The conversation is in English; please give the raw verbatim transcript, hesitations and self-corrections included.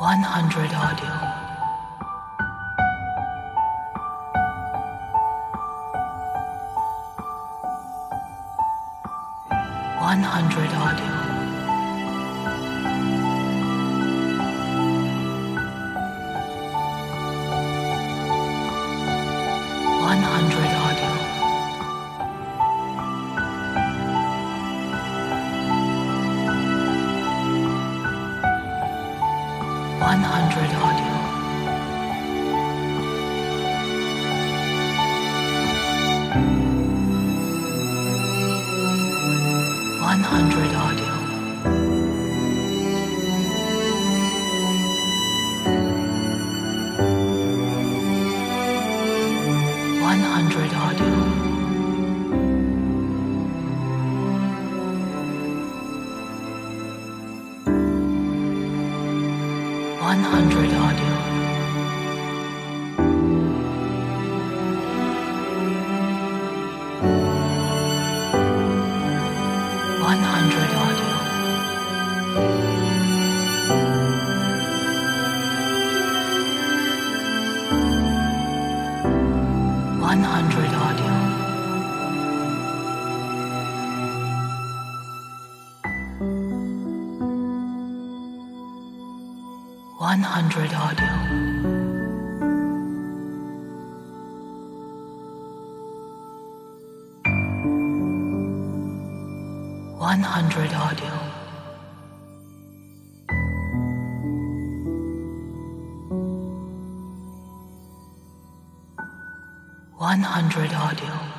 one hundred audio. one hundred audio. one hundred audio. one hundred audio. one hundred audio. one hundred audio. one hundred audio. one hundred audio. one hundred audio. one hundred audio. one hundred audio. one hundred audio.